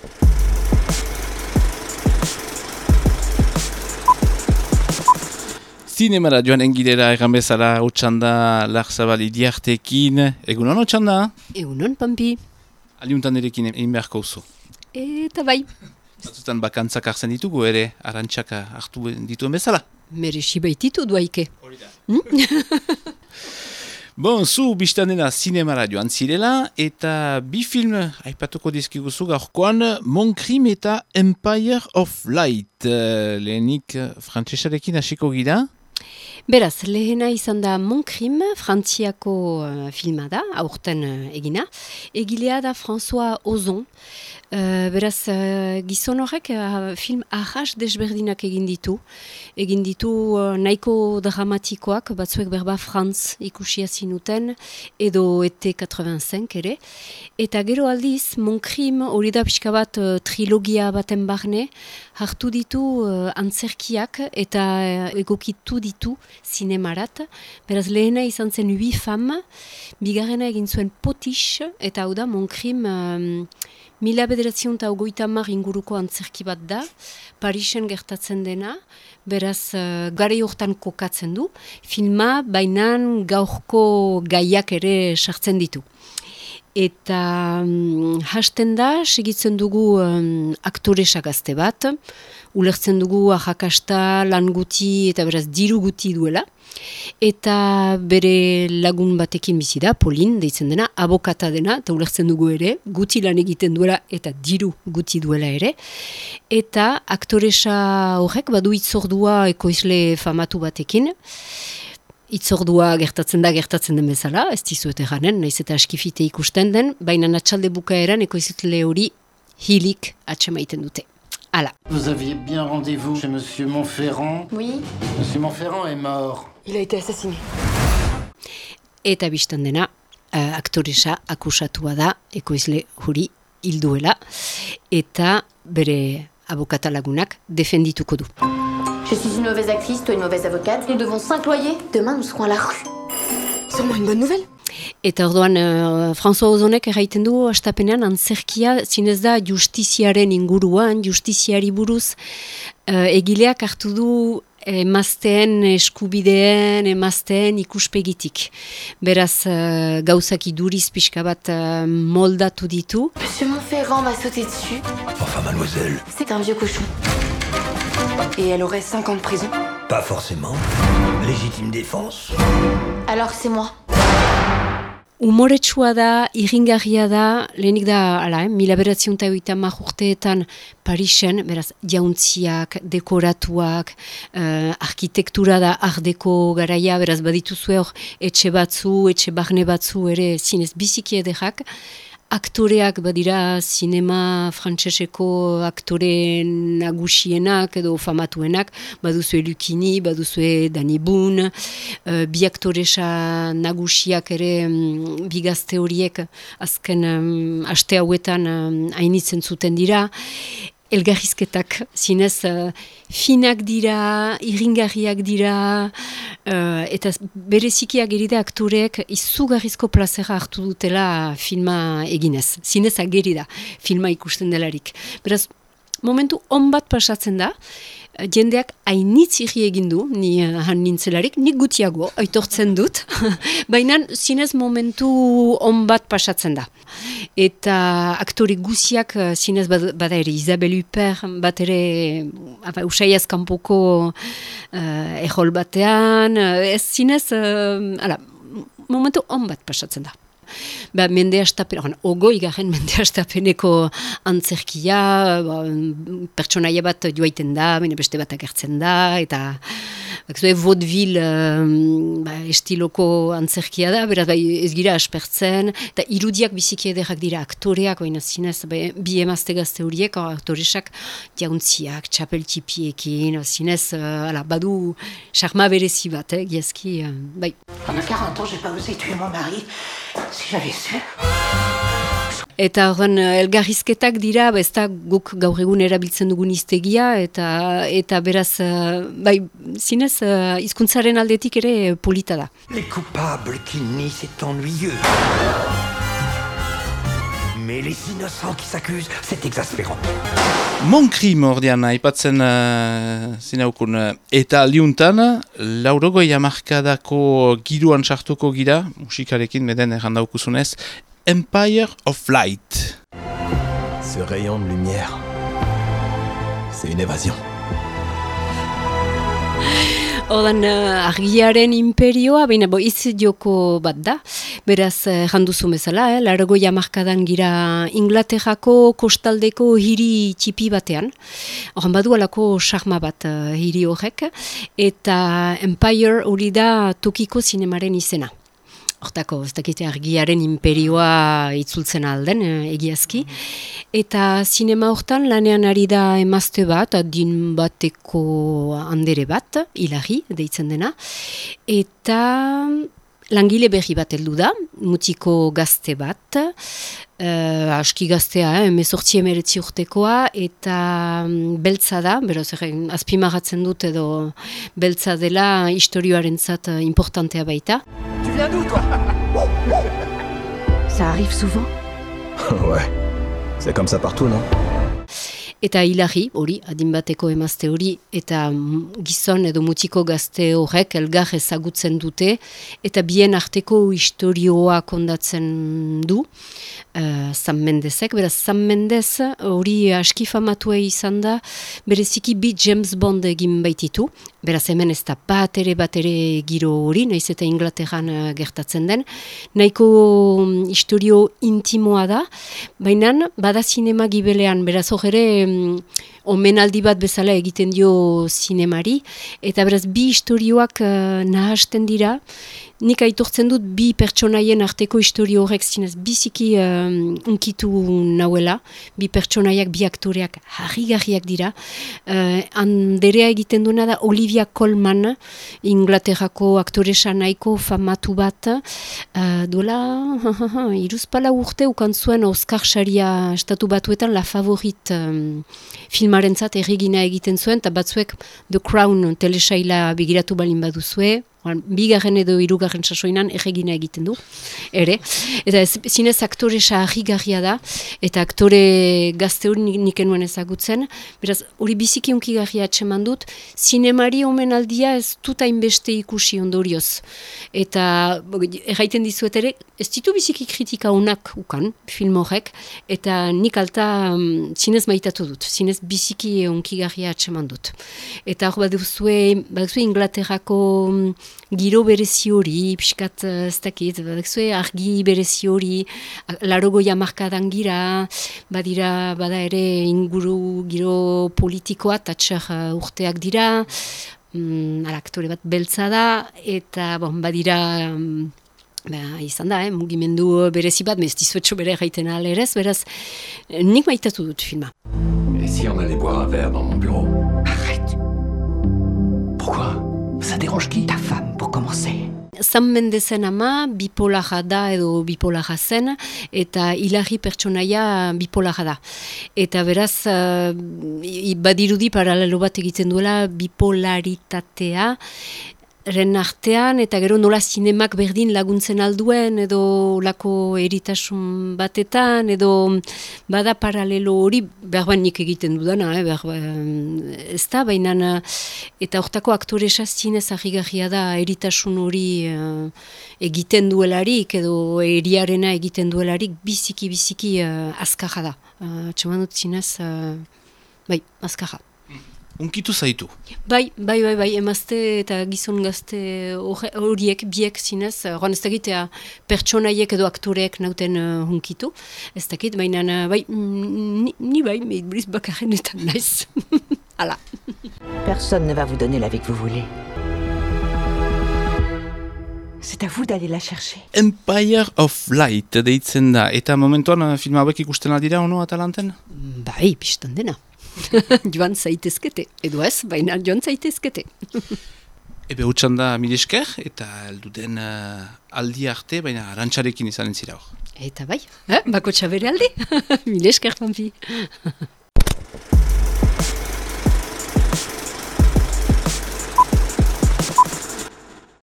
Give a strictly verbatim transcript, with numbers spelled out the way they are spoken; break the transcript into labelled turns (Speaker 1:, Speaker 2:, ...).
Speaker 1: Zinemara joan engilera egan bezala Otsanda Larzabal Idiartekin. Egunon Otsanda?
Speaker 2: Egunon, Pampi.
Speaker 1: Aliuntan erekin egin beharko oso.
Speaker 2: Eta bai.
Speaker 1: Batzutan bakantzak hartzen ditugu ere, arantxak hartu dituen bezala.
Speaker 2: Merexi baititu duaike.
Speaker 1: Hori da. Hmm? Bon, zu biztanena zinemara joan zirela, eta bi film aipatuko dizkiguzu gaurkoan, Mon Crime eta Empire of Light. Lehenik frantsesarekin hasiko gira.
Speaker 2: Beraz, lehena izan da Mon Crime, frantziako uh, filma da, aurten uh, egina. Egilea da François Ozon. Uh, beraz, uh, gizon horrek uh, film ahas desberdinak egin ditu. Egin ditu uh, nahiko dramatikoak, batzuek berba Frantz ikusia zinuten, edo E T eighty-five ere. Eta gero aldiz, Mon Crime hori da pixka bat uh, trilogia baten barne, hartu ditu uh, antzerkiak eta uh, egokitu ditu zinemarat. Beraz, lehena izan zen Huit Femmes, bigarrena egin zuen Potiche, eta hau da Mon Crime um, mila bederatzion eta ogoita hamar inguruko antzerki bat da, Parisen gertatzen dena, beraz uh, gare hortan kokatzen du, filma bainan gaurko gaiak ere sartzen ditu. Eta um, hasten da, segitzen dugu um, aktoresa gazte bat, ulertzen dugu ahakasta, lan guti eta beraz diru guti duela. Eta bere lagun batekin bizi da, Pauline deitzen dena, abokata dena, eta ulertzen dugu ere, guti lan egiten duela eta diru guti duela ere. Eta aktoresa horrek badu itzordua ekoizle famatu batekin. Itzordua gertatzen da, gertatzen den bezala, ez dizuet eranen, naiz eta askifite ikusten den, baina natxalde bukaeran ekoizle hori hilik atxemaiten dute. Ala.
Speaker 3: Vous aviez bien rendez-vous chez Monsieur Montferrand?
Speaker 4: Oui.
Speaker 3: Monsieur Montferrand est mort.
Speaker 4: Il a été assassiné.
Speaker 2: Eta biztan dena, uh, aktoresa akusatua da, ekoizle hori hilduela, eta bere abokata lagunak defendituko du.
Speaker 4: Je suis une mauvaise actrice, toi une mauvaise avocate. Nous devons s'imployer. Demain, nous serons à la rue. Sûrement une bonne nouvelle.
Speaker 2: Eta orduan, uh, François Ozonek erraiten du, astapenean, antzerkia zinez da justiziaren inguruan, justiziari buruz, uh, egileak hartu du emazteen eskubideen, emazteen ikuspegitik. Beraz, uh, gauzak iduriz pixka bat uh, moldatu ditu.
Speaker 4: Monsieur Montferrand m'a sauté dessus.
Speaker 5: Enfin, mademoiselle.
Speaker 4: C'est un vieux cochon. Et elle aurait cinq ans de prison.
Speaker 5: Pas forcément. Légitime défense.
Speaker 4: Alors c'est moi.
Speaker 2: Umoretsua da, irringarria da, lehenik da, ala, eh, mila beratziun eta oita urteetan Parisen, beraz, jauntziak, dekoratuak, uh, arkitektura da ardeko garaia, beraz, badituzue hor, etxe batzu, etxe barne batzu ere zinez biziki ederrak. Aktoreak badira zinema frantseseko aktore nagusienak edo famatuenak, baduzue Lucchini, baduzue Danny Boone, uh, bi aktoresa nagusiak ere um, bi gazte horiek azken um, aste hauetan um, hainitzen zuten dira. Elgarrizketak zinez uh, finak dira, irringarriak dira, uh, eta berezikiak gerida aktoreek izugarrizko plazera hartu dutela filma eginez. Zinez ageri da filma ikusten delarik. Beraz, momentu on bat pasatzen da, jendeak hainitz irri egin du, ni han nintzelarik, nik gutiago, aitortzen dut, baina zinez momentu on bat pasatzen da. Eta aktori guziak zinez bada ere, Isabelle Huppert bat ere usaiaz kanpoko uh, errol batean, ez zinez, uh, ala, momentu on bat pasatzen da. Ba, mende astapen, ogoi garen mende astapeneko antzerkia, ba, pertsonaia bat joaiten da, baina beste bat agertzen da, eta bakzue, vaudeville um, ba, estiloko antzerkia da, beraz bai, ez gira aspertzen, eta irudiak biziki ederrak dira aktoreak, baina zinez, ba, bi emazte gazte horiek, aktoresak jauntziak, txapeltipiekin, zinez, uh, ala, badu charma berezi bat, eh, giazki, uh, bai.
Speaker 6: Pendant quarante ans, j'ai pas osé tuer mon mari. Si j'avais su.
Speaker 2: Eta horren elgarrizketak dira, ba, ez da guk gaur egun erabiltzen dugun hiztegia, eta, eta beraz, bai, zinez, hizkuntzaren aldetik ere polita da.
Speaker 5: Les coupables qui nient, c'est ennuyeux. mais les innocents qui s'accusent, c'est exaspérant.
Speaker 1: Mon crime ordean aipatzen uh, zinaukun uh, eta liuntan, laurogoi hamarkadako giroan sartuko gira, musikarekin meden errandaukuzunez, Empire of Light.
Speaker 7: Ce rayon de lumière, c'est une évasion.
Speaker 2: Odan uh, argiaren imperioa, baina bo iz joko bat da, beraz janduzu bezala, eh? Largoi hamarkadan gira Inglaterrako kostaldeko hiri txipi batean, horan badu alako sarma bat uh, hiri horrek, eta Empire hori da tokiko zinemaren izena. Hortako, ez dakite argiaren imperioa itzultzen alden, egiazki. Eta zinema hortan lanean ari da emazte bat, adin bateko andere bat, Hilari, deitzen dena. Eta langile berri bat heldu da, mutiko gazte bat, uh, aski gaztea, eh, emezortzi emeretzi urtekoa, eta um, beltza da, beraz, azpimarratzen dut edo beltza dela historioarentzat uh, importantea baita.
Speaker 5: Tu viens d'où, toi?
Speaker 6: Ça arrive souvent?
Speaker 7: Ouais, c'est comme ça partout, non?
Speaker 2: Eta Hilari, hori, adin bateko emazte hori, eta gizon edo mutiko gazte horrek elgar ezagutzen dute, eta bien arteko historioa kondatzen du, uh, Sam Mendesek, beraz Sam Mendes hori aski famatua izan da, bereziki bi James Bond egin baititu, beraz hemen ez da bat ere bat ere giro hori, naiz eta Inglaterran uh, gertatzen den, nahiko um, historio intimoa da, baina bada zinema gibelean, beraz hor ere omenaldi bat bezala egiten dio zinemari, eta beraz bi historioak uh, nahasten dira, nik aitortzen dut bi pertsonaien arteko historio horrek zinez biziki uh, unkitu nauela, bi pertsonaiak, bi aktoreak harrigarriak dira. Uh, Anderea egiten duena da Olivia Colman, Inglaterrako aktoresa nahiko famatu bat, uh, dola iruzpala urte ukan zuen Oscar saria estatu batuetan La Favorite um, filmarentzat erregina egiten zuen, eta batzuek The Crown telesaila begiratu balin baduzue, bigarren edo hirugarren sasoinan erregina egiten du, ere. Eta ez, zinez aktoresa harrigarria da, eta aktore gazte hori nik enuen ezagutzen, beraz, hori biziki unkigarria atseman dut, zinemari omenaldia ez dut hainbeste ikusi ondorioz. Eta erraiten dizuet ere, ez ditu biziki kritika onak ukan, film horrek, eta nik alta um, zinez maitatu dut, zinez biziki unkigarria atseman dut. Eta hor baduzue, baduzue Inglaterrako um, giro berezi hori, pixkat ez dakit, baduzue argi berezi hori, larogoi hamarkadan gira, badira, bada ere inguru giro politikoa, tatxar uh, urteak dira, um, aktore bat beltza da, eta bon, badira... Um, Ba, izan da, eh, mugimendu berezi bat, ez dizuetxo bere gaiten alerez, beraz, nik maitatu dut filma.
Speaker 5: Et si on allait boire un verre dans mon bureau?
Speaker 6: Arrête!
Speaker 5: Pourquoi? Ça dérange qui?
Speaker 6: Ta femme, pour commencer.
Speaker 2: Sam Mendesen ama bipolarra da edo bipolarra zen, eta Hilari pertsonaia bipolarra da. Eta beraz, uh, badirudi paralelo bat egiten duela bipolaritatea, ren artean, eta gero nola zinemak berdin laguntzen alduen, edo lako eritasun batetan, edo bada paralelo hori, behar ban nik egiten dudana, eh, behar ez da, baina eta hortako aktoresa zinez harrigarria da eritasun hori uh, egiten duelarik, edo eriarena egiten duelarik, biziki-biziki uh, azkarra da. Uh, Txeman dut zinez, uh, bai, azkarra.
Speaker 1: Unkitu zaitu.
Speaker 2: Bai, bai, bai, bai, emazte eta gizon gazte horiek, biek zinez, joan ez dakitea pertsonaiek edo aktoreek nauten uh, hunkitu, ez dakit, baina uh, bai, ni, ni bai, meidbriz bakarrenetan naiz. Hala.
Speaker 6: Personne ne va vous donner la vie que vous voulez. C'est à vous d'aller la chercher.
Speaker 1: Empire of Light deitzen da, eta momentuan filma hauek ikusten aldira, ono, Atalanten?
Speaker 2: Bai, pistan dena. Joan zaitezkete, edo ez, baina joan zaitezkete.
Speaker 1: Ebe hutsan da mil esker, eta elduden uh, aldi arte, baina arantxarekin izanen zira hor.
Speaker 2: Eta bai, eh? Bako txabere aldi, mil esker, Pampi.